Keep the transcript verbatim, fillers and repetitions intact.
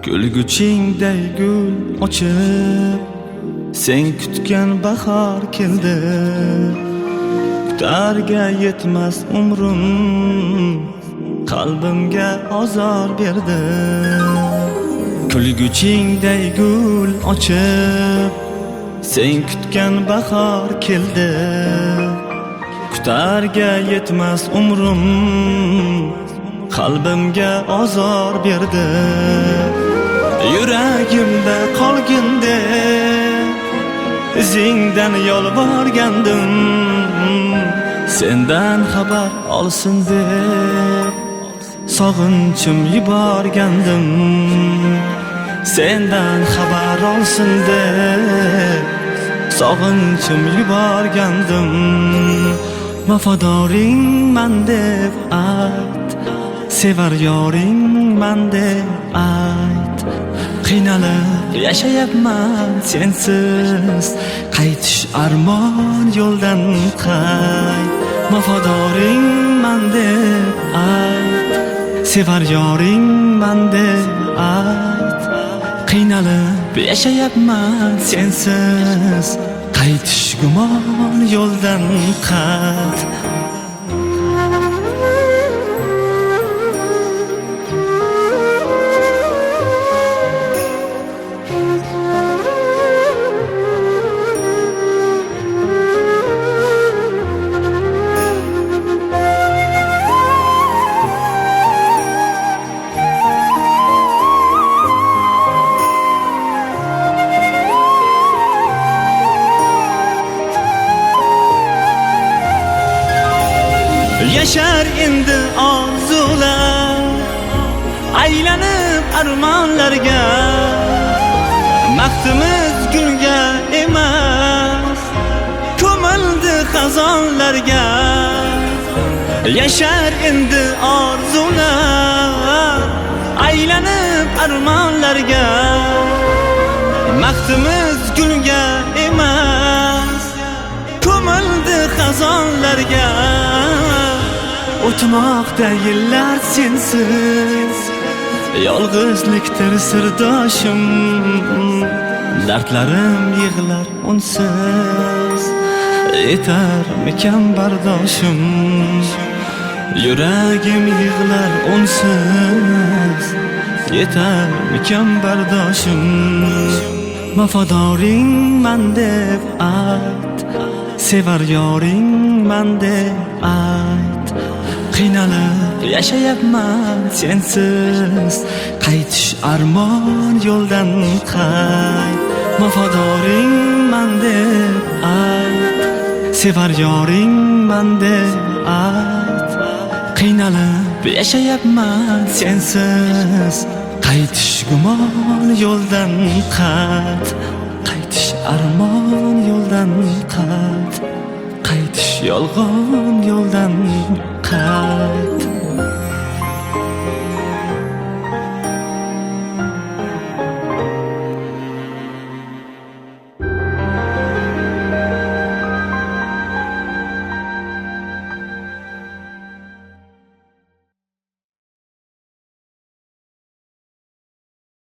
Gülgüçingday gul ochib, sen kutgan bahor keldi. Kutarga yetmas umrim, qalbimga azor berdi. Gülgüçingday gul ochib, sen kutgan bahor keldi. Kutarga yetmas umrim, qalbimga azor berdi. Yuragimda qolganda izingdan yolvorgandim, sendan xabar olsin deb sog'inchim yuborgandim. Sendan xabar olsin deb sog'inchim yuborgandim. Vafadoring man deb ayt, sevar yoring man deb ayt. Qiynalib yashayapman sensiz, qaytish armon yo'ldan qayt. Vafadoring man deb ayt, sevar yoring man deb ayt. Qiynalib yashayapman sensiz, qaytish gumon yo'ldan qayt. Yaşar endi orzular, aylanib armonlarga. Baxtimiz gulga emas, ko'mildi xazonlarga. Yaşar endi orzular, aylanib armonlarga. Baxtimiz gulga emas, ko'mildi xazonlarga. O'tmoqda yillar sensiz, yolg'izlikdir sirdoshim. Dardlarim yig'lar unsiz, yetarmikan bardoshim. Yuragim yig'lar unsiz, yetarmikan bardoshim. Vafadoring man deb ayt, sevar yoring man deb ayt. Qiynalib yashayapman sensiz, qaytish armon yo'ldan qayt. Vafadoring man deb ayt, sevar yoring man deb ayt. Qiynalib yashayapman sensiz, qaytish gumon yo'ldan qayt. Qaytish armon yo'ldan qayt, qaytish yolg'on yo'ldan qayt.